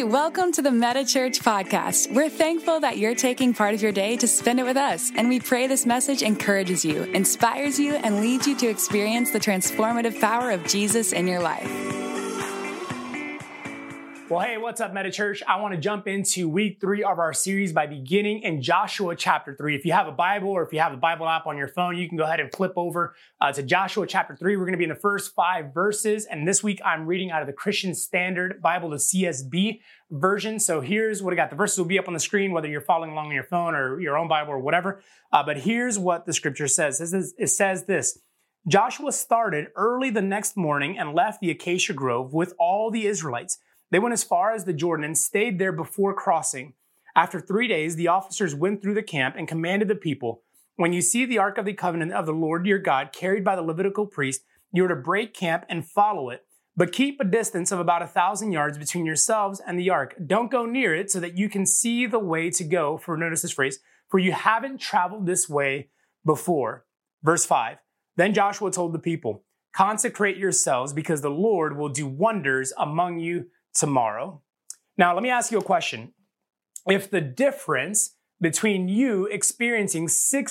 Hey, welcome to the Meta Church podcast. We're thankful that you're taking part of your day to spend it with us, and we pray this message encourages you, inspires you, and leads you to experience the transformative power of Jesus in your life. Well, hey, what's up, Meta Church? I want to jump into week 3 of our series by beginning in Joshua chapter 3. If you have a Bible or if you have a Bible app on your phone, you can go ahead and flip over to Joshua chapter 3. We're going to be in the first 5 verses. And this week I'm reading out of the Christian Standard Bible, the CSB version. So here's what I got. The verses will be up on the screen, whether you're following along on your phone or your own Bible or whatever. But here's what the scripture says. It says this: Joshua started early the next morning and left the acacia grove with all the Israelites. They went as far as the Jordan and stayed there before crossing. After 3 days, the officers went through the camp and commanded the people, "When you see the ark of the covenant of the Lord your God carried by the Levitical priest, you are to break camp and follow it. But keep a distance of about 1,000 yards between yourselves and the ark. Don't go near it so that you can see the way to go." For notice this phrase, "for you haven't traveled this way before." Verse 5, Then Joshua told the people, "Consecrate yourselves because the Lord will do wonders among you tomorrow." Now, let me ask you a question. If the difference between you experiencing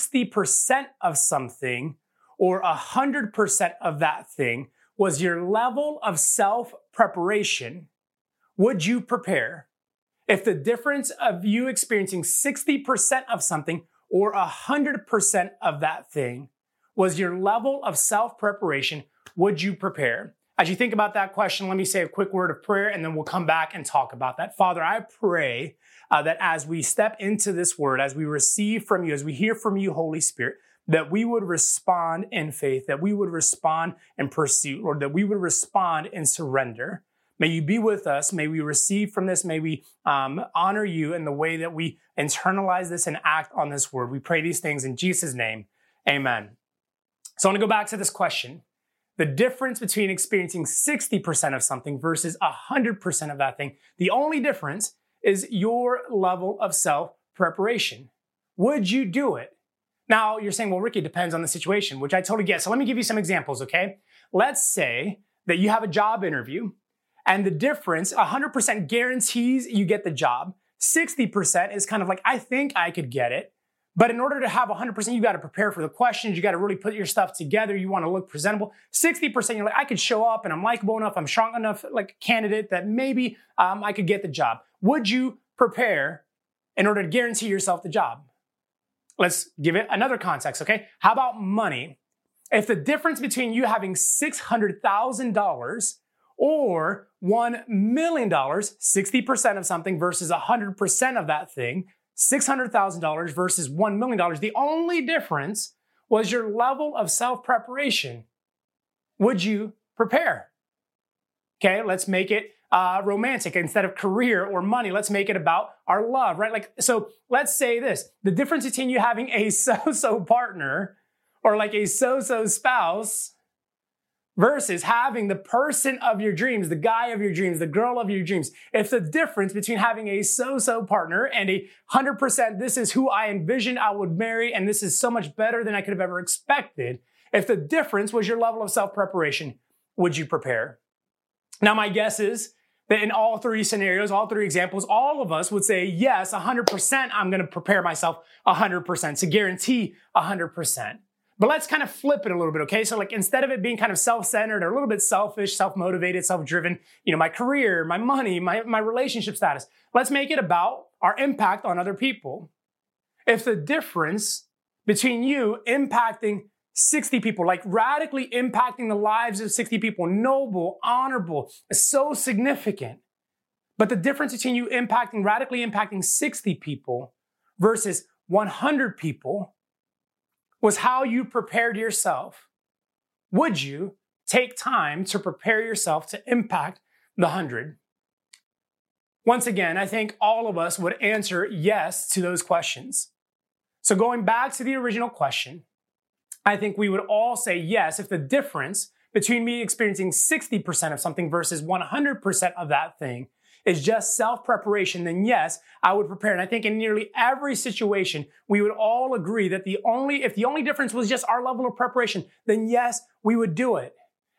60% of something or 100% of that thing was your level of self-preparation, would you prepare? If the difference of you experiencing 60% of something or 100% of that thing was your level of self-preparation, would you prepare? As you think about that question, let me say a quick word of prayer, and then we'll come back and talk about that. Father, I pray that as we step into this word, as we receive from you, as we hear from you, Holy Spirit, that we would respond in faith, that we would respond in pursuit, Lord, that we would respond in surrender. May you be with us. May we receive from this. May we honor you in the way that we internalize this and act on this word. We pray these things in Jesus' name. Amen. So I want to go back to this question. The difference between experiencing 60% of something versus 100% of that thing, the only difference is your level of self-preparation. Would you do it? Now, you're saying, well, Ricky, it depends on the situation, which I totally get. So let me give you some examples, okay? Let's say that you have a job interview, and the difference, 100% guarantees you get the job. 60% is kind of like, I think I could get it. But in order to have 100%, you got to prepare for the questions. You got to really put your stuff together. You want to look presentable. 60%, you're like, I could show up and I'm likable enough. I'm strong enough, like a candidate that maybe I could get the job. Would you prepare in order to guarantee yourself the job? Let's give it another context, okay? How about money? If the difference between you having $600,000 or $1 million, 60% of something versus 100% of that thing, $600,000 versus $1 million, the only difference was your level of self-preparation. Would you prepare? Okay, let's make it romantic. Instead of career or money, let's make it about our love, right? So let's say this. The difference between you having a so-so partner or like a so-so spouse versus having the person of your dreams, the guy of your dreams, the girl of your dreams. If the difference between having a so-so partner and 100%, this is who I envisioned I would marry, and this is so much better than I could have ever expected. If the difference was your level of self-preparation, would you prepare? Now, my guess is that in all 3 scenarios, all 3 examples, all of us would say, yes, 100%, I'm going to prepare myself 100% to guarantee 100%. But let's kind of flip it a little bit, okay? So like instead of it being kind of self-centered or a little bit selfish, self-motivated, self-driven, my career, my money, my relationship status, let's make it about our impact on other people. If the difference between you impacting 60 people, like radically impacting the lives of 60 people, noble, honorable, is so significant. But the difference between you radically impacting 60 people versus 100 people was how you prepared yourself. Would you take time to prepare yourself to impact the 100? Once again, I think all of us would answer yes to those questions. So going back to the original question, I think we would all say yes if the difference between me experiencing 60% of something versus 100% of that thing is just self-preparation, then yes, I would prepare. And I think in nearly every situation, we would all agree that if the only difference was just our level of preparation, then yes, we would do it.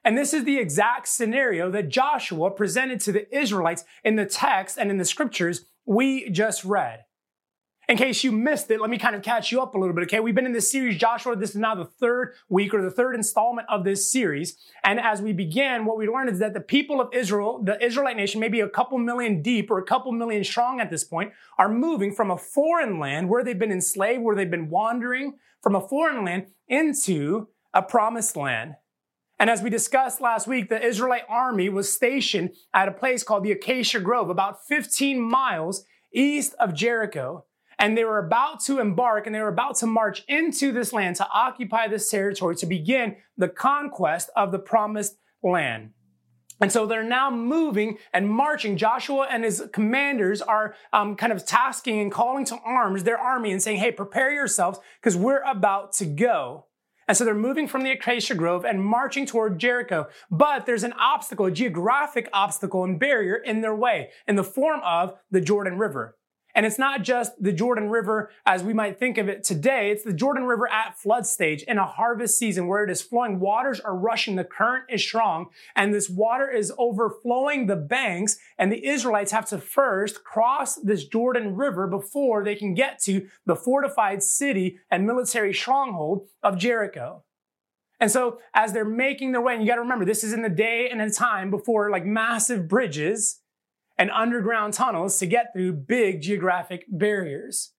And this is the exact scenario that Joshua presented to the Israelites in the text and in the scriptures we just read. In case you missed it, let me kind of catch you up a little bit, okay? We've been in this series, Joshua. This is now the third week or the third installment of this series. And as we began, what we learned is that the people of Israel, the Israelite nation, maybe a couple million deep or a couple million strong at this point, are moving from a foreign land where they've been enslaved, where they've been wandering from a foreign land into a promised land. And as we discussed last week, the Israelite army was stationed at a place called the Acacia Grove, about 15 miles east of Jericho. And they were about to embark and they were about to march into this land to occupy this territory to begin the conquest of the promised land. And so they're now moving and marching. Joshua and his commanders are kind of tasking and calling to arms their army and saying, hey, prepare yourselves because we're about to go. And so they're moving from the Acacia Grove and marching toward Jericho. But there's an obstacle, a geographic obstacle and barrier in their way in the form of the Jordan River. And it's not just the Jordan River as we might think of it today. It's the Jordan River at flood stage in a harvest season where it is flowing. Waters are rushing. The current is strong. And this water is overflowing the banks. And the Israelites have to first cross this Jordan River before they can get to the fortified city and military stronghold of Jericho. And so as they're making their way, and you got to remember, this is in the day and a time before like massive bridges and underground tunnels to get through big geographic barriers.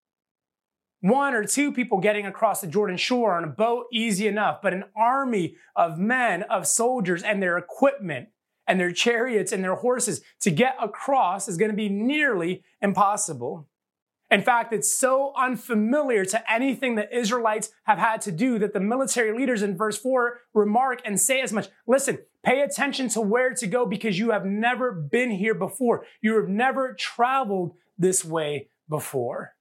One or two people getting across the Jordan shore on a boat, easy enough, but an army of men, of soldiers and their equipment and their chariots and their horses to get across is going to be nearly impossible. In fact, it's so unfamiliar to anything the Israelites have had to do that the military leaders in verse 4 remark and say as much. Listen, pay attention to where to go because you have never been here before. You have never traveled this way before.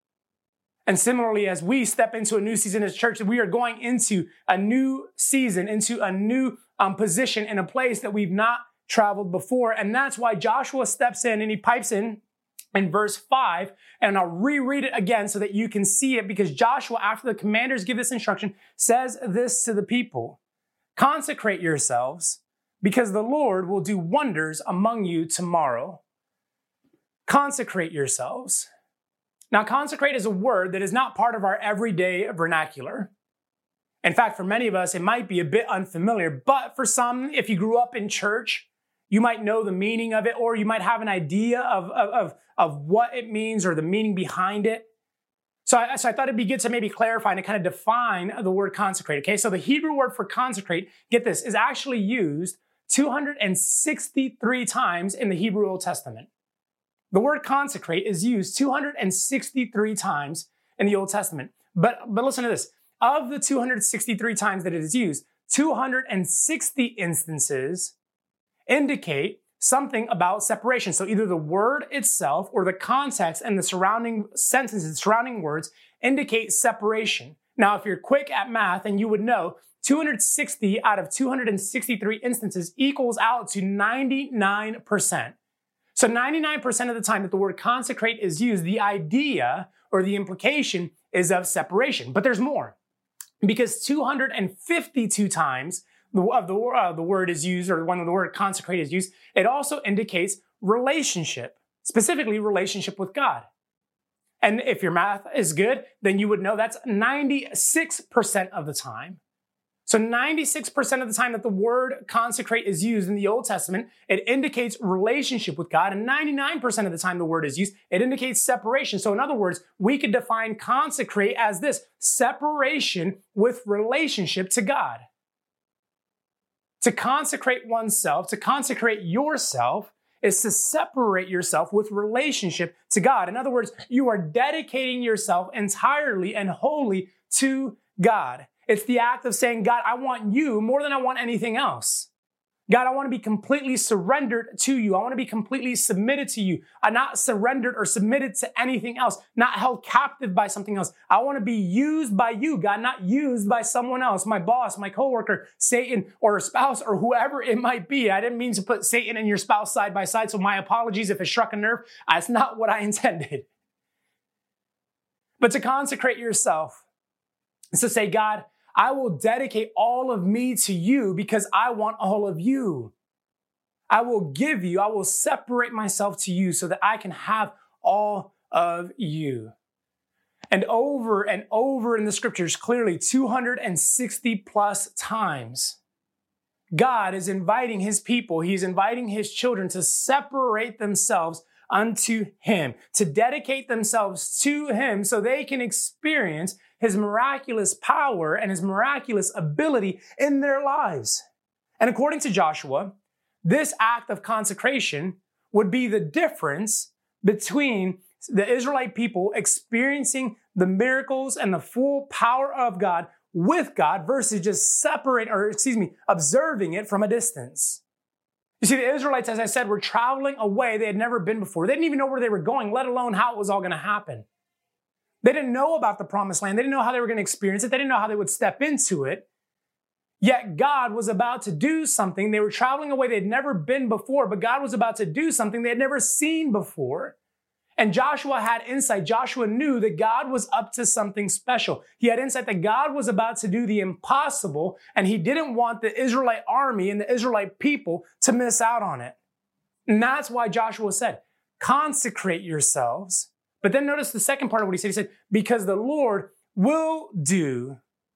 And similarly, as we step into a new season as church, we are going into a new season, into a new position in a place that we've not traveled before. And that's why Joshua steps in and he pipes in verse 5, and I'll reread it again so that you can see it because Joshua, after the commanders give this instruction, says this to the people. Consecrate yourselves because the Lord will do wonders among you tomorrow. Consecrate yourselves. Now, consecrate is a word that is not part of our everyday vernacular. In fact, for many of us, it might be a bit unfamiliar, but for some, if you grew up in church, you might know the meaning of it, or you might have an idea of what it means or the meaning behind it. So I thought it'd be good to maybe clarify and to kind of define the word consecrate, okay? So the Hebrew word for consecrate, get this, is actually used 263 times in the Hebrew Old Testament. The word consecrate is used 263 times in the Old Testament. But listen to this. Of the 263 times that it is used, 260 instances indicate something about separation. So either the word itself or the context and the surrounding sentences, surrounding words indicate separation. Now, if you're quick at math and you would know 260 out of 263 instances equals out to 99%. So 99% of the time that the word consecrate is used, the idea or the implication is of separation. But there's more because 252 times the word is used, or when the word consecrate is used, it also indicates relationship, specifically relationship with God. And if your math is good, then you would know that's 96% of the time. So 96% of the time that the word consecrate is used in the Old Testament, it indicates relationship with God. And 99% of the time the word is used, it indicates separation. So in other words, we could define consecrate as this: separation with relationship to God. To consecrate oneself, to consecrate yourself, is to separate yourself with relationship to God. In other words, you are dedicating yourself entirely and wholly to God. It's the act of saying, God, I want you more than I want anything else. God, I want to be completely surrendered to you. I want to be completely submitted to you. I'm not surrendered or submitted to anything else, not held captive by something else. I want to be used by you, God, not used by someone else, my boss, my coworker, Satan, or a spouse, or whoever it might be. I didn't mean to put Satan and your spouse side by side, so my apologies if it struck a nerve. That's not what I intended. But to consecrate yourself is to say, God, I will dedicate all of me to you because I want all of you. I will separate myself to you so that I can have all of you. And over in the scriptures, clearly 260 plus times, God is inviting his people, he's inviting his children to separate themselves unto him, to dedicate themselves to him so they can experience his miraculous power and his miraculous ability in their lives. And according to Joshua, this act of consecration would be the difference between the Israelite people experiencing the miracles and the full power of God with God versus just observing it from a distance. You see, the Israelites, as I said, were traveling a way they had never been before. They didn't even know where they were going, let alone how it was all going to happen. They didn't know about the promised land. They didn't know how they were going to experience it. They didn't know how they would step into it. Yet God was about to do something. They were traveling a way they'd never been before, but God was about to do something they had never seen before. And Joshua had insight. Joshua knew that God was up to something special. He had insight that God was about to do the impossible, and he didn't want the Israelite army and the Israelite people to miss out on it. And that's why Joshua said, consecrate yourselves. But then notice the second part of what he said. He said, because the Lord will do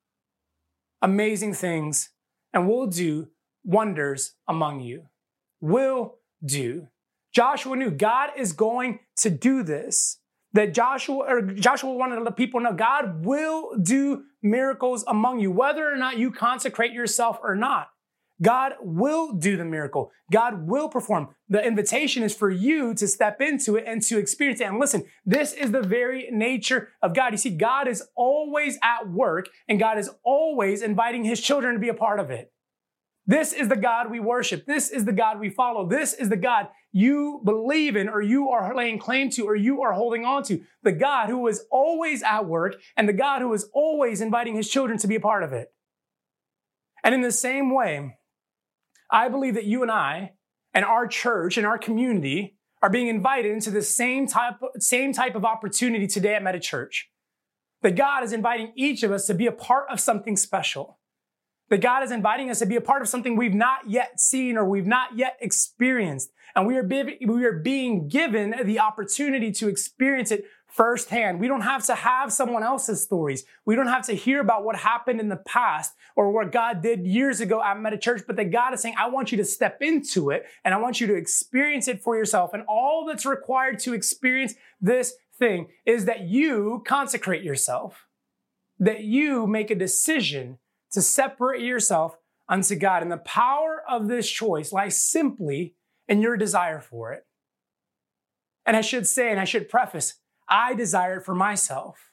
amazing things and will do wonders among you. Will do. Joshua knew God is going to do this. That Joshua wanted to let people know God will do miracles among you, whether or not you consecrate yourself or not. God will do the miracle. God will perform. The invitation is for you to step into it and to experience it. And listen, this is the very nature of God. You see, God is always at work, and God is always inviting his children to be a part of it. This is the God we worship. This is the God we follow. This is the God you believe in, or you are laying claim to, or you are holding on to. The God who is always at work, and the God who is always inviting his children to be a part of it. And in the same way, I believe that you and I and our church and our community are being invited into the same type of opportunity today at Meta Church. That God is inviting each of us to be a part of something special. That God is inviting us to be a part of something we've not yet seen or we've not yet experienced. And we are being given the opportunity to experience it firsthand. We don't have to have someone else's stories. We don't have to hear about what happened in the past or what God did years ago at Meta Church, but that God is saying, I want you to step into it and I want you to experience it for yourself. And all that's required to experience this thing is that you consecrate yourself, that you make a decision to separate yourself unto God. And the power of this choice lies simply in your desire for it. And I should say, and I should preface, I desire it for myself.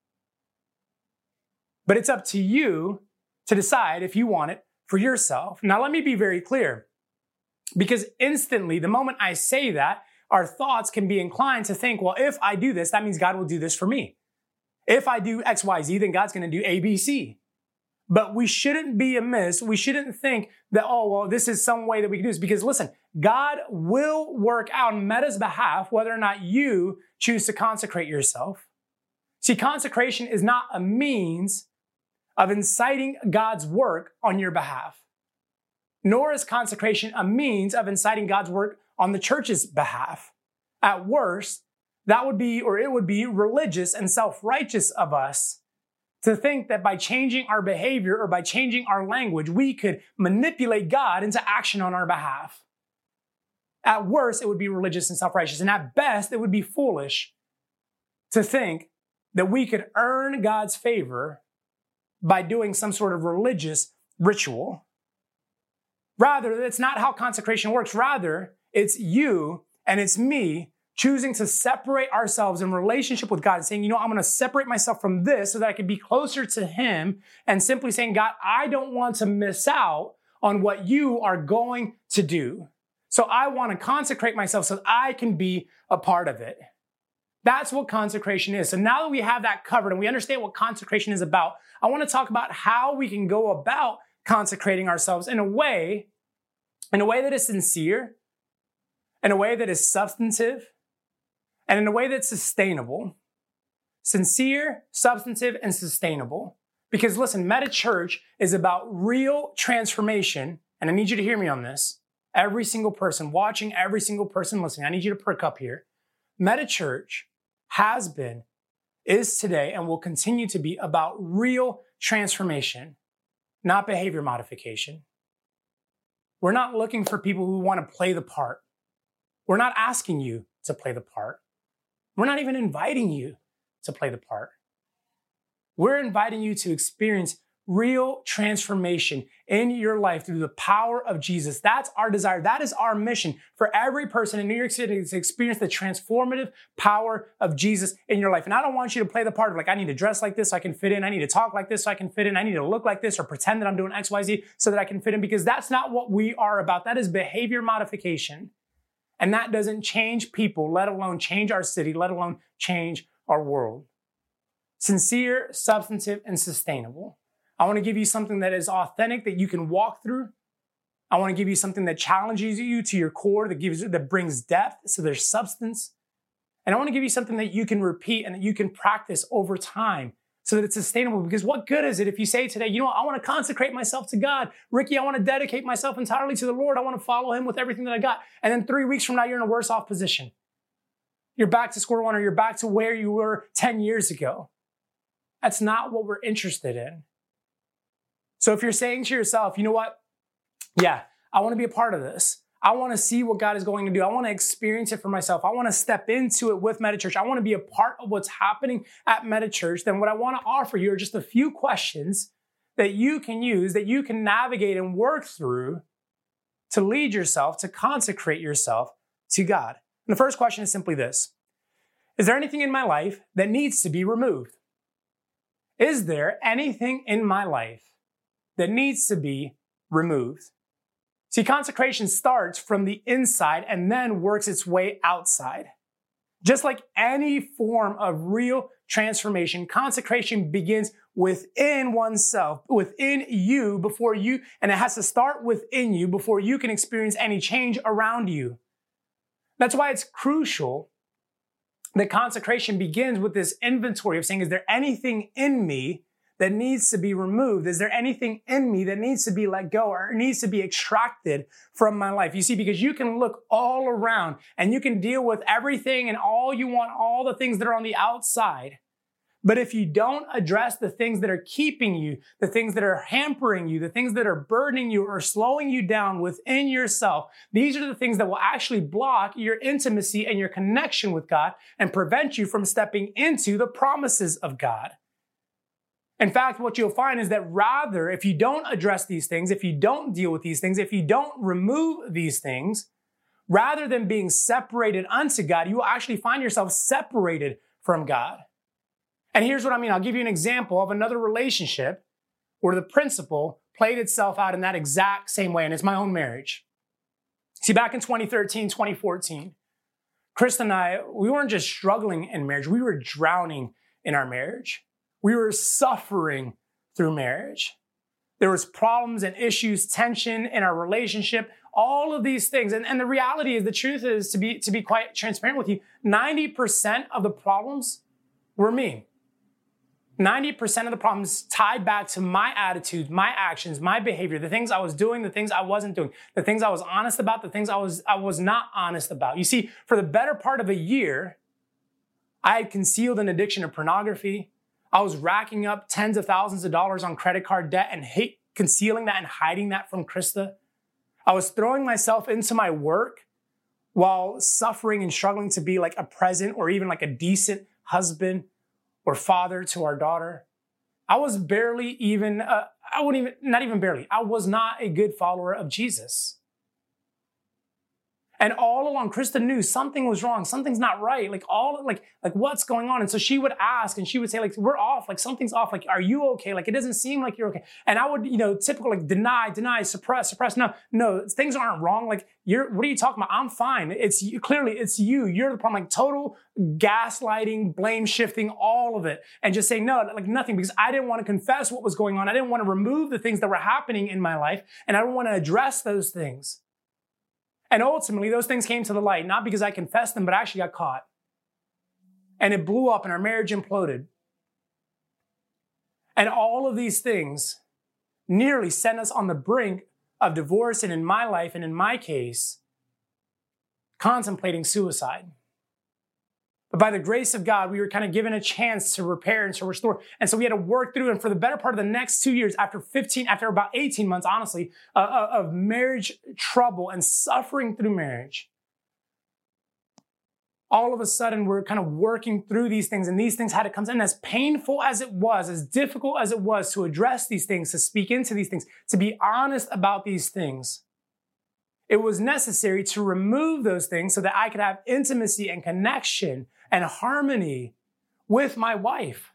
But it's up to you to decide if you want it for yourself. Now, let me be very clear, because instantly, the moment I say that, our thoughts can be inclined to think, well, if I do this, that means God will do this for me. If I do X, Y, Z, then God's going to do A, B, C. But we shouldn't be amiss. We shouldn't think that, oh, well, this is some way that we can do this. Because listen, God will work out on Meta's behalf whether or not you choose to consecrate yourself. See, consecration is not a means of inciting God's work on your behalf, nor is consecration a means of inciting God's work on the church's behalf. At worst, it would be religious and self-righteous of us to think that by changing our behavior or by changing our language, we could manipulate God into action on our behalf. At worst, it would be religious and self-righteous. And at best, it would be foolish to think that we could earn God's favor by doing some sort of religious ritual. Rather, that's not how consecration works. Rather, it's you and it's me choosing to separate ourselves in relationship with God and saying, I'm going to separate myself from this so that I can be closer to him, and simply saying, God, I don't want to miss out on what you are going to do. So I want to consecrate myself so that I can be a part of it. That's what consecration is. So now that we have that covered and we understand what consecration is about, I want to talk about how we can go about consecrating ourselves in a way that is sincere, in a way that is substantive, and in a way that's sustainable. Sincere, substantive, and sustainable. Because listen, Meta Church is about real transformation. And I need you to hear me on this. Every single person watching, every single person listening, I need you to perk up here. Meta Church has been, is today, and will continue to be about real transformation, not behavior modification. We're not looking for people who want to play the part. We're not asking you to play the part. We're not even inviting you to play the part. We're inviting you to experience real transformation in your life through the power of Jesus. That's our desire. That is our mission for every person in New York City to experience the transformative power of Jesus in your life. And I don't want you to play the part of like, I need to dress like this so I can fit in. I need to talk like this so I can fit in. I need to look like this or pretend that I'm doing X, Y, Z so that I can fit in, because that's not what we are about. That is behavior modification. And that doesn't change people, let alone change our city, let alone change our world. Sincere, substantive, and sustainable. I want to give you something that is authentic, that you can walk through. I want to give you something that challenges you to your core, that brings depth, so there's substance. And I want to give you something that you can repeat and that you can practice over time so that it's sustainable. Because what good is it if you say today, you know what, I want to consecrate myself to God. Ricky, I want to dedicate myself entirely to the Lord. I want to follow him with everything that I got. And then 3 weeks from now, you're in a worse off position. You're back to square one, or you're back to where you were 10 years ago. That's not what we're interested in. So if you're saying to yourself, you know what? Yeah, I want to be a part of this. I want to see what God is going to do. I want to experience it for myself. I want to step into it with Meta Church. I want to be a part of what's happening at Meta Church. Then what I want to offer you are just a few questions that you can use, that you can navigate and work through to lead yourself, to consecrate yourself to God. And the first question is simply this: is there anything in my life that needs to be removed? Is there anything in my life that needs to be removed? See, consecration starts from the inside and then works its way outside. Just like any form of real transformation, consecration begins within oneself, within you before you, and it has to start within you before you can experience any change around you. That's why it's crucial that consecration begins with this inventory of saying, is there anything in me that needs to be removed? Is there anything in me that needs to be let go or needs to be extracted from my life? You see, because you can look all around and you can deal with everything and all you want, all the things that are on the outside. But if you don't address the things that are keeping you, the things that are hampering you, the things that are burdening you or slowing you down within yourself, these are the things that will actually block your intimacy and your connection with God and prevent you from stepping into the promises of God. In fact, what you'll find is that rather, if you don't address these things, if you don't deal with these things, if you don't remove these things, rather than being separated unto God, you will actually find yourself separated from God. And here's what I mean. I'll give you an example of another relationship where the principle played itself out in that exact same way, and it's my own marriage. See, back in 2013, 2014, Chris and I, we weren't just struggling in marriage, we were drowning in our marriage. We were suffering through marriage. There was problems and issues, tension in our relationship, all of these things. And the reality is, the truth is, to be quite transparent with you, 90% of the problems were me. 90% of the problems tied back to my attitudes, my actions, my behavior, the things I was doing, the things I wasn't doing, the things I was honest about, the things I was not honest about. You see, for the better part of a year, I had concealed an addiction to pornography. I was racking up tens of thousands of dollars on credit card debt and concealing that and hiding that from Krista. I was throwing myself into my work while suffering and struggling to be like a present or even like a decent husband or father to our daughter. I was barely even, I was not a good follower of Jesus. And all along, Krista knew something was wrong. Something's not right. Like what's going on? And so she would ask and she would say, like, we're off. Like, something's off. Like, are you okay? Like, it doesn't seem like you're okay. And I would, typical, like, deny, suppress. No, things aren't wrong. Like, what are you talking about? I'm fine. It's you. Clearly, it's you. You're the problem. Like, total gaslighting, blame shifting, all of it. And just saying, no, like nothing, because I didn't want to confess what was going on. I didn't want to remove the things that were happening in my life. And I didn't want to address those things. And ultimately, those things came to the light, not because I confessed them, but I actually got caught. And it blew up and our marriage imploded. And all of these things nearly sent us on the brink of divorce, and in my life, and in my case, contemplating suicide. But by the grace of God, we were kind of given a chance to repair and to restore. And so we had to work through, and for the better part of the next 2 years, after about 18 months, honestly, of marriage trouble and suffering through marriage, all of a sudden we're kind of working through these things, and these things had to come in. As painful as it was, as difficult as it was to address these things, to speak into these things, to be honest about these things, it was necessary to remove those things so that I could have intimacy and connection and harmony with my wife.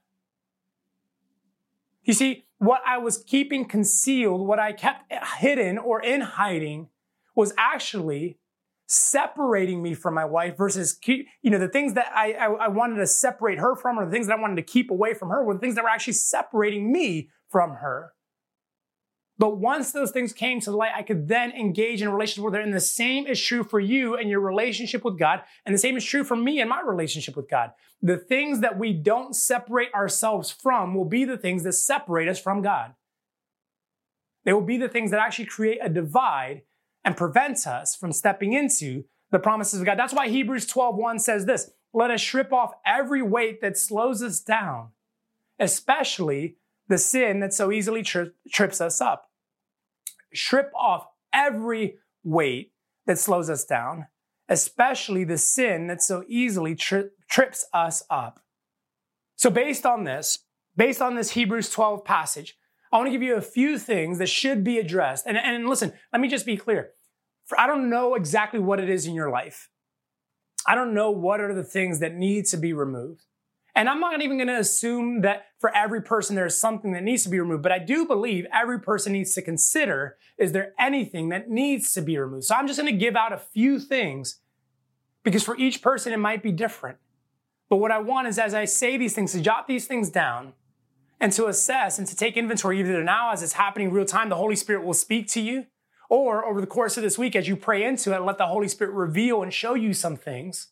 You see, what I was keeping concealed, what I kept hidden or in hiding, was actually separating me from my wife versus, the things that I wanted to separate her from, or the things that I wanted to keep away from her, were the things that were actually separating me from her. But once those things came to the light, I could then engage in a relationship with her. And the same is true for you and your relationship with God. And the same is true for me and my relationship with God. The things that we don't separate ourselves from will be the things that separate us from God. They will be the things that actually create a divide and prevent us from stepping into the promises of God. That's why Hebrews 12:1 says this: let us strip off every weight that slows us down, especially the sin that so easily trips us up. Strip off every weight that slows us down, especially the sin that so easily trips us up. So based on this Hebrews 12 passage, I want to give you a few things that should be addressed. And listen, let me just be clear. I don't know exactly what it is in your life. I don't know what are the things that need to be removed. And I'm not even going to assume that for every person there is something that needs to be removed, but I do believe every person needs to consider, is there anything that needs to be removed? So I'm just going to give out a few things, because for each person it might be different. But what I want is, as I say these things, to jot these things down and to assess and to take inventory, either now as it's happening real time, the Holy Spirit will speak to you, or over the course of this week as you pray into it, let the Holy Spirit reveal and show you some things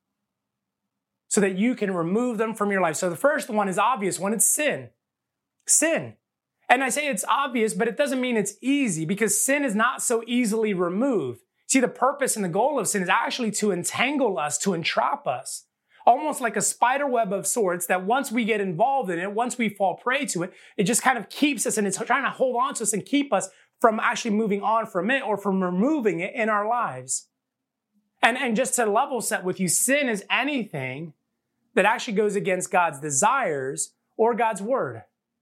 so that you can remove them from your life. So the first one is obvious one, it's sin. Sin. And I say it's obvious, but it doesn't mean it's easy, because sin is not so easily removed. See, the purpose and the goal of sin is actually to entangle us, to entrap us. Almost like a spider web of sorts, that once we get involved in it, once we fall prey to it, it just kind of keeps us, and it's trying to hold on to us and keep us from actually moving on from it, or from removing it in our lives. And just to level set with you, sin is anything that actually goes against God's desires or God's word.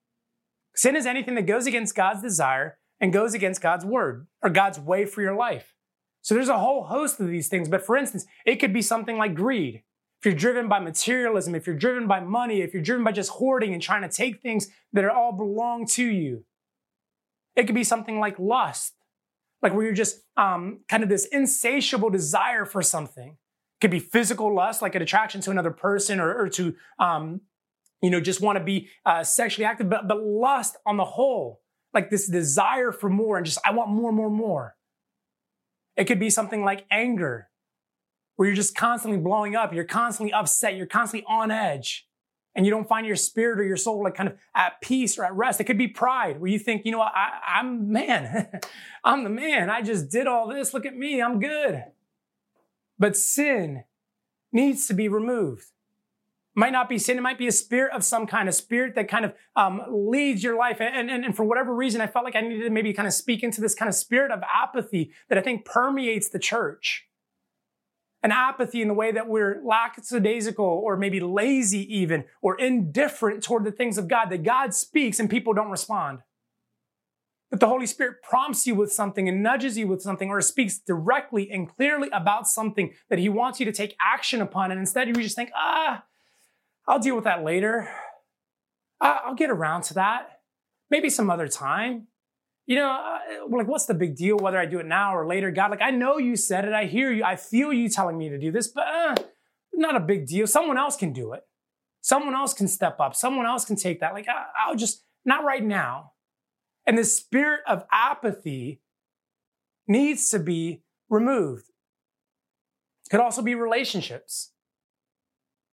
Sin is anything that goes against God's desire and goes against God's word or God's way for your life. So there's a whole host of these things. But for instance, it could be something like greed. If you're driven by materialism, if you're driven by money, if you're driven by just hoarding and trying to take things that are all belong to you. It could be something like lust, like where you're just kind of this insatiable desire for something. It could be physical lust, like an attraction to another person, or to just want to be sexually active, but lust on the whole, like this desire for more and just, I want more, more, more. It could be something like anger, where you're just constantly blowing up, you're constantly upset, you're constantly on edge, and you don't find your spirit or your soul like kind of at peace or at rest. It could be pride, where you think, I'm the man. I'm the man. I just did all this. Look at me. I'm good. But sin needs to be removed. It might not be sin. It might be a spirit of some kind, a spirit that kind of leads your life. And for whatever reason, I felt like I needed to maybe kind of speak into this kind of spirit of apathy that I think permeates the church. An apathy in the way that we're lackadaisical, or maybe lazy even, or indifferent toward the things of God, that God speaks and people don't respond. That the Holy Spirit prompts you with something and nudges you with something, or speaks directly and clearly about something that he wants you to take action upon. And instead you just think, I'll deal with that later. I'll get around to that. Maybe some other time. What's the big deal whether I do it now or later? God, I know you said it. I hear you. I feel you telling me to do this, but not a big deal. Someone else can do it. Someone else can step up. Someone else can take that. I'll just, not right now. And the spirit of apathy needs to be removed. It could also be relationships.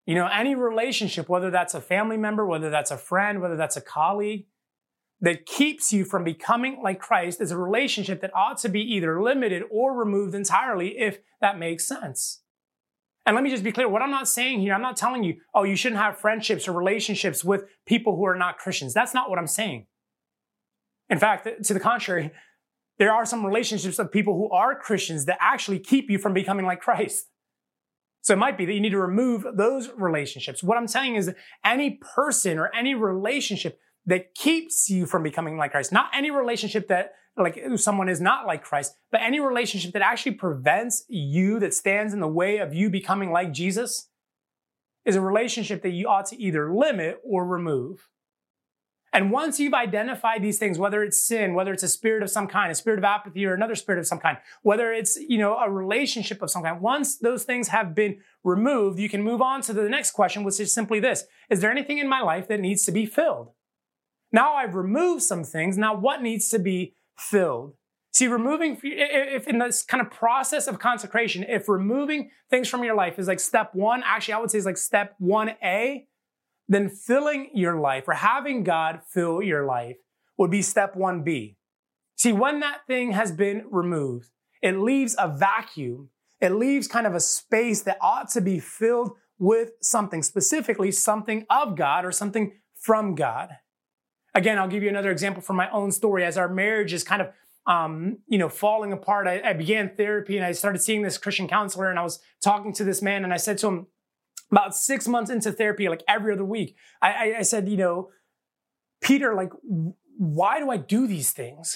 Any relationship, whether that's a family member, whether that's a friend, whether that's a colleague, that keeps you from becoming like Christ is a relationship that ought to be either limited or removed entirely, if that makes sense. And let me just be clear, what I'm not saying here, I'm not telling you, oh, you shouldn't have friendships or relationships with people who are not Christians. That's not what I'm saying. In fact, to the contrary, there are some relationships of people who are Christians that actually keep you from becoming like Christ. So it might be that you need to remove those relationships. What I'm saying is that any person or any relationship that keeps you from becoming like Christ, not any relationship that like someone is not like Christ, but any relationship that actually prevents you, that stands in the way of you becoming like Jesus, is a relationship that you ought to either limit or remove. And once you've identified these things, whether it's sin, whether it's a spirit of some kind, a spirit of apathy or another spirit of some kind, whether it's, a relationship of some kind, once those things have been removed, you can move on to the next question, which is simply this: is there anything in my life that needs to be filled? Now I've removed some things. Now what needs to be filled? See, if in this kind of process of consecration, if removing things from your life is like step one, actually I would say is like step 1A, then filling your life or having God fill your life would be step 1B. See, when that thing has been removed, it leaves a vacuum. It leaves kind of a space that ought to be filled with something, specifically something of God or something from God. Again, I'll give you another example from my own story. As our marriage is kind of, falling apart, I began therapy and I started seeing this Christian counselor, and I was talking to this man, and I said to him, about 6 months into therapy, like every other week, I said, Peter, like, why do I do these things?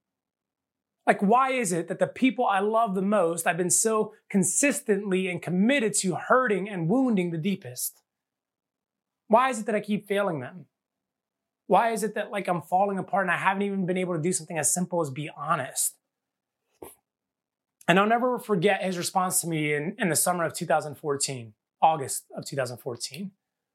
Like, why is it that the people I love the most, I've been so consistently and committed to hurting and wounding the deepest? Why is it that I keep failing them? Why is it that like I'm falling apart and I haven't even been able to do something as simple as be honest? And I'll never forget his response to me in the summer of 2014, August of 2014.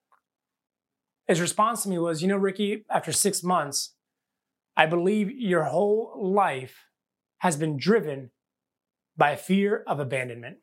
His response to me was, Ricky, after 6 months, I believe your whole life has been driven by a fear of abandonment.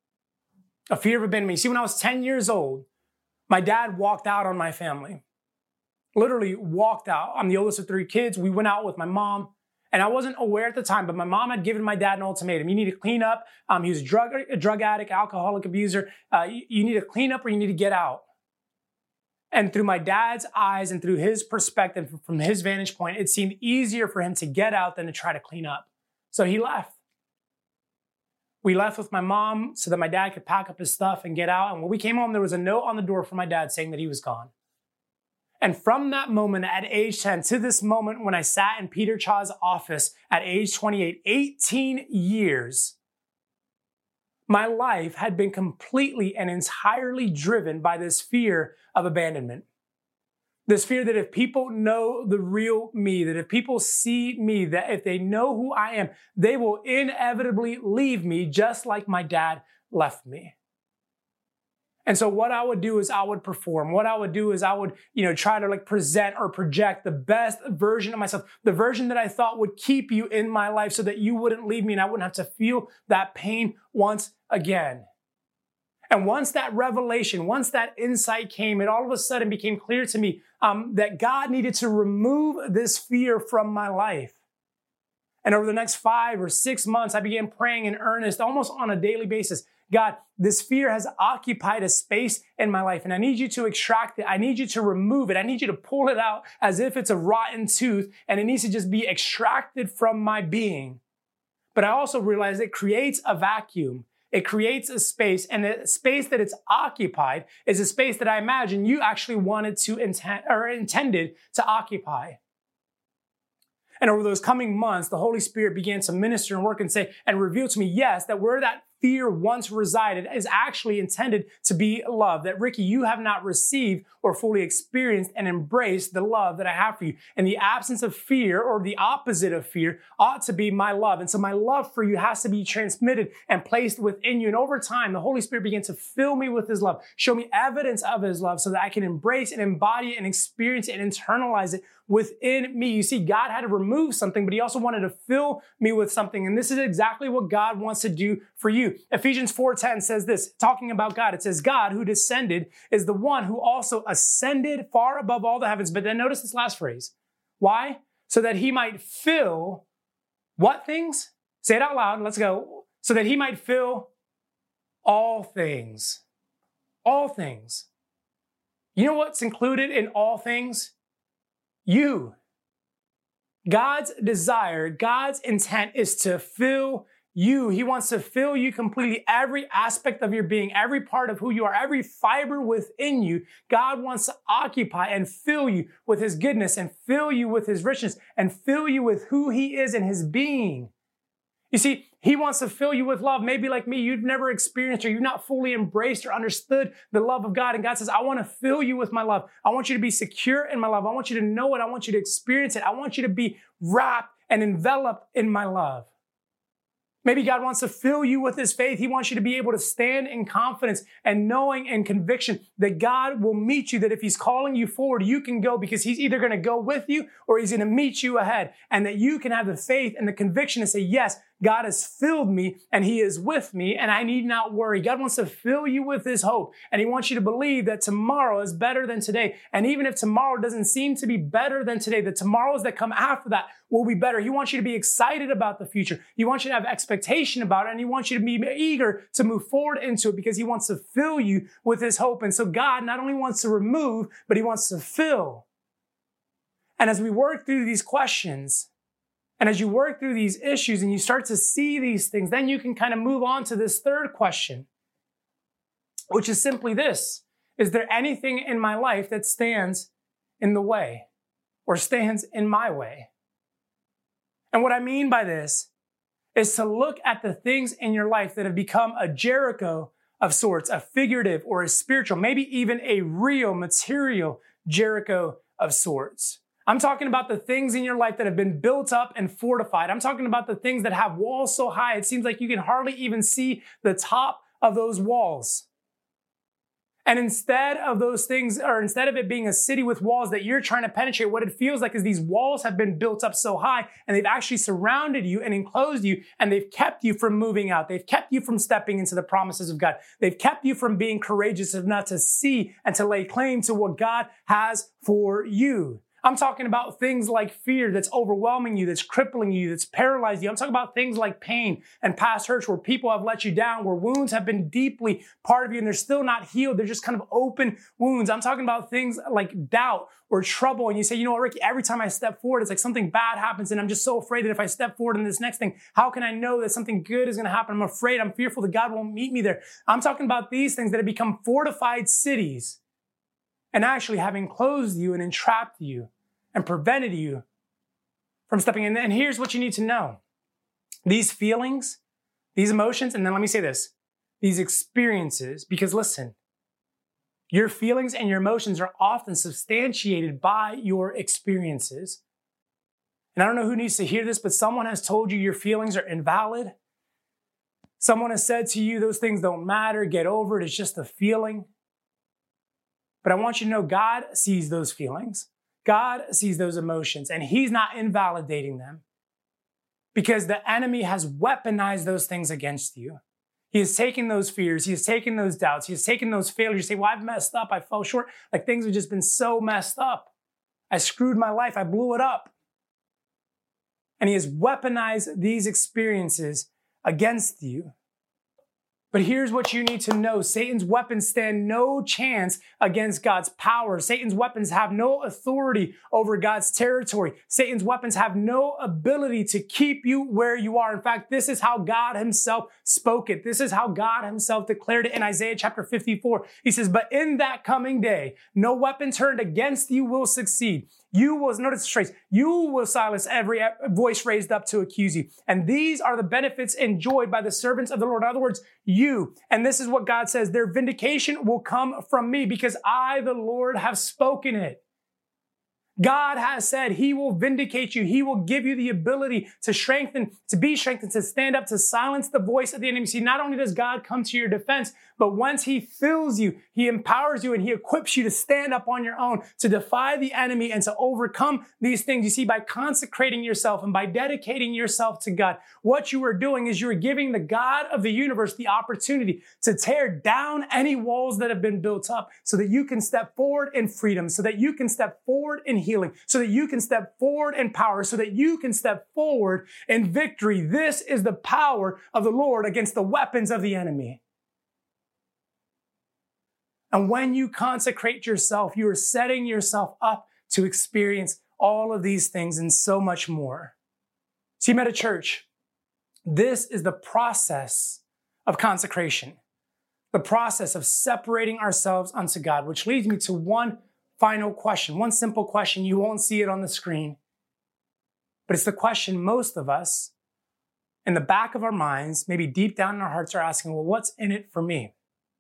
A fear of abandonment. You see, when I was 10 years old, my dad walked out on my family. Literally walked out. I'm the oldest of 3 kids. We went out with my mom, and I wasn't aware at the time, but my mom had given my dad an ultimatum. You need to clean up. He was a drug addict, alcoholic abuser. You need to clean up or you need to get out. And through my dad's eyes and through his perspective, from his vantage point, it seemed easier for him to get out than to try to clean up. So he left. We left with my mom so that my dad could pack up his stuff and get out. And when we came home, there was a note on the door from my dad saying that he was gone. And from that moment at age 10 to this moment when I sat in Peter Cha's office at age 28, 18 years, my life had been completely and entirely driven by this fear of abandonment. This fear that if people know the real me, that if people see me, that if they know who I am, they will inevitably leave me just like my dad left me. And so what I would do is I would perform. What I would do is I would, try to present or project the best version of myself, the version that I thought would keep you in my life so that you wouldn't leave me and I wouldn't have to feel that pain once again. And once that revelation, once that insight came, it all of a sudden became clear to me that God needed to remove this fear from my life. And over the next 5 or 6 months, I began praying in earnest, almost on a daily basis. God, this fear has occupied a space in my life, and I need you to extract it. I need you to remove it. I need you to pull it out as if it's a rotten tooth, and it needs to just be extracted from my being. But I also realize it creates a vacuum. It creates a space, and the space that it's occupied is a space that I imagine you actually wanted to intended to occupy. And over those coming months, the Holy Spirit began to minister and work and reveal to me, yes, that where that fear once resided is actually intended to be love. That, Ricky, you have not received or fully experienced and embraced the love that I have for you. And the absence of fear, or the opposite of fear, ought to be my love. And so my love for you has to be transmitted and placed within you. And over time, the Holy Spirit began to fill me with his love, show me evidence of his love so that I can embrace and embody it and experience it and internalize it within me. You see, God had to remove something, but he also wanted to fill me with something. And this is exactly what God wants to do for you. you. Ephesians 4:10 says this, talking about God. It says, God who descended is the one who also ascended far above all the heavens. But then notice this last phrase. Why? So that he might fill what things? Say it out loud. Let's go. So that he might fill all things. All things. You know what's included in all things? You. God's desire, God's intent is to fill you. He wants to fill you completely. Every aspect of your being, every part of who you are, every fiber within you, God wants to occupy and fill you with his goodness and fill you with his richness and fill you with who he is in his being. You see, he wants to fill you with love. Maybe like me, you've never experienced or you've not fully embraced or understood the love of God. And God says, I want to fill you with my love. I want you to be secure in my love. I want you to know it. I want you to experience it. I want you to be wrapped and enveloped in my love. Maybe God wants to fill you with his faith. He wants you to be able to stand in confidence and knowing and conviction that God will meet you, that if he's calling you forward, you can go because he's either going to go with you or he's going to meet you ahead. And that you can have the faith and the conviction to say, yes, God has filled me and he is with me and I need not worry. God wants to fill you with his hope and he wants you to believe that tomorrow is better than today. And even if tomorrow doesn't seem to be better than today, the tomorrows that come after that will be better. He wants you to be excited about the future. He wants you to have expectation about it and he wants you to be eager to move forward into it because he wants to fill you with his hope. And so God not only wants to remove, but he wants to fill. And as we work through these questions, and as you work through these issues and you start to see these things, then you can kind of move on to this third question, which is simply this. Is there anything in my life that stands in the way or stands in my way? And what I mean by this is to look at the things in your life that have become a Jericho of sorts, a figurative or a spiritual, maybe even a real material Jericho of sorts. I'm talking about the things in your life that have been built up and fortified. I'm talking about the things that have walls so high, it seems like you can hardly even see the top of those walls. And instead of those things, or instead of it being a city with walls that you're trying to penetrate, what it feels like is these walls have been built up so high and they've actually surrounded you and enclosed you and they've kept you from moving out. They've kept you from stepping into the promises of God. They've kept you from being courageous enough to see and to lay claim to what God has for you. I'm talking about things like fear that's overwhelming you, that's crippling you, that's paralyzed you. I'm talking about things like pain and past hurts where people have let you down, where wounds have been deeply part of you and they're still not healed. They're just kind of open wounds. I'm talking about things like doubt or trouble. And you say, you know what, Ricky, every time I step forward, it's like something bad happens. And I'm just so afraid that if I step forward in this next thing, how can I know that something good is going to happen? I'm afraid, I'm fearful that God won't meet me there. I'm talking about these things that have become fortified cities and actually have enclosed you and entrapped you and prevented you from stepping in. And here's what you need to know. These feelings, these emotions, and then let me say this, these experiences, because listen, your feelings and your emotions are often substantiated by your experiences. And I don't know who needs to hear this, but someone has told you your feelings are invalid. Someone has said to you, those things don't matter, get over it, it's just a feeling. But I want you to know God sees those feelings. God sees those emotions and he's not invalidating them because the enemy has weaponized those things against you. He has taken those fears. He has taken those doubts. He has taken those failures. You say, well, I've messed up. I fell short. Like things have just been so messed up. I screwed my life. I blew it up. And he has weaponized these experiences against you. But here's what you need to know. Satan's weapons stand no chance against God's power. Satan's weapons have no authority over God's territory. Satan's weapons have no ability to keep you where you are. In fact, this is how God himself spoke it. This is how God himself declared it in Isaiah chapter 54. He says, but in that coming day, no weapon turned against you will succeed. You will, notice the phrase, you will silence every voice raised up to accuse you. And these are the benefits enjoyed by the servants of the Lord. In other words, you. And this is what God says, their vindication will come from me because I, the Lord, have spoken it. God has said he will vindicate you. He will give you the ability to strengthen, to be strengthened, to stand up, to silence the voice of the enemy. See, not only does God come to your defense, But once he fills you, he empowers you and he equips you to stand up on your own, to defy the enemy and to overcome these things. You see, by consecrating yourself and by dedicating yourself to God, what you are doing is you're giving the God of the universe the opportunity to tear down any walls that have been built up so that you can step forward in freedom, so that you can step forward in healing, so that you can step forward in power, so that you can step forward in victory. This is the power of the Lord against the weapons of the enemy. And when you consecrate yourself, you are setting yourself up to experience all of these things and so much more. See, Meta Church, this is the process of consecration, the process of separating ourselves unto God, which leads me to one final question, one simple question. You won't see it on the screen, but it's the question most of us in the back of our minds, maybe deep down in our hearts, are asking, well, what's in it for me?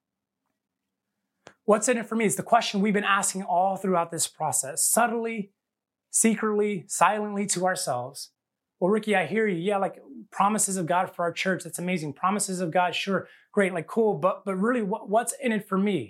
What's in it for me? It's the question we've been asking all throughout this process, subtly, secretly, silently to ourselves. Well, Ricky, I hear you. Yeah, like promises of God for our church. That's amazing. Promises of God, sure, great, like cool. But really, what's in it for me?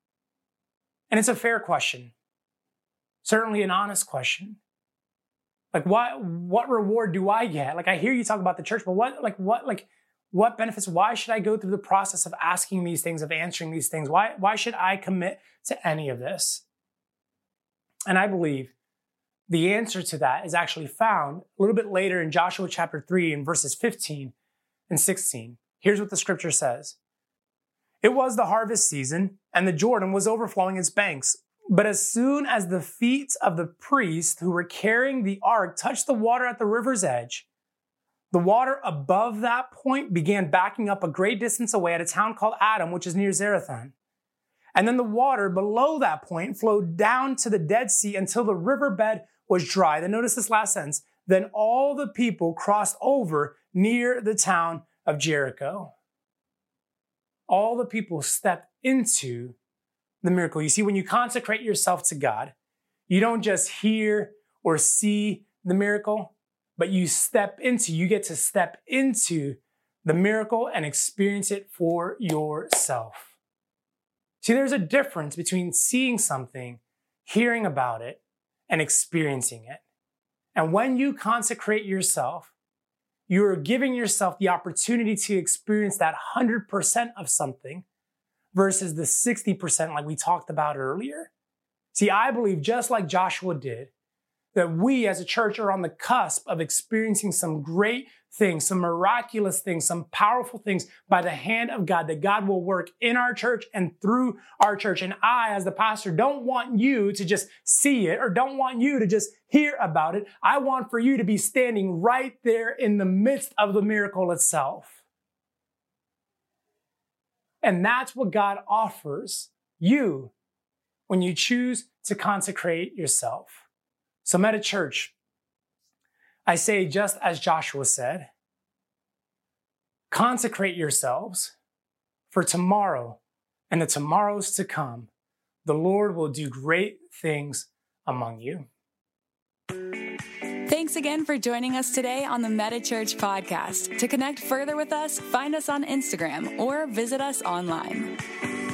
And it's a fair question. Certainly an honest question. Like what reward do I get? Like I hear you talk about the church, but what benefits? Why should I go through the process of asking these things, of answering these things? Why should I commit to any of this? And I believe the answer to that is actually found a little bit later in Joshua chapter 3 in verses 15 and 16. Here's what the scripture says. It was the harvest season, and the Jordan was overflowing its banks. But as soon as the feet of the priests who were carrying the ark touched the water at the river's edge, the water above that point began backing up a great distance away at a town called Adam, which is near Zarethan. And then the water below that point flowed down to the Dead Sea until the riverbed was dry. Then notice this last sentence. Then all the people crossed over near the town of Jericho. All the people stepped into the miracle. You see, when you consecrate yourself to God, you don't just hear or see the miracle, but you get to step into the miracle and experience it for yourself. See, there's a difference between seeing something, hearing about it, and experiencing it. And when you consecrate yourself, you're giving yourself the opportunity to experience that 100% of something versus the 60% like we talked about earlier. See, I believe just like Joshua did, that we as a church are on the cusp of experiencing some great things, some miraculous things, some powerful things by the hand of God, that God will work in our church and through our church. And I, as the pastor, don't want you to just see it or don't want you to just hear about it. I want for you to be standing right there in the midst of the miracle itself. And that's what God offers you when you choose to consecrate yourself. So, Meta Church, I say just as Joshua said, consecrate yourselves for tomorrow and the tomorrows to come. The Lord will do great things among you. Thanks again for joining us today on the Meta Church podcast. To connect further with us, find us on Instagram or visit us online.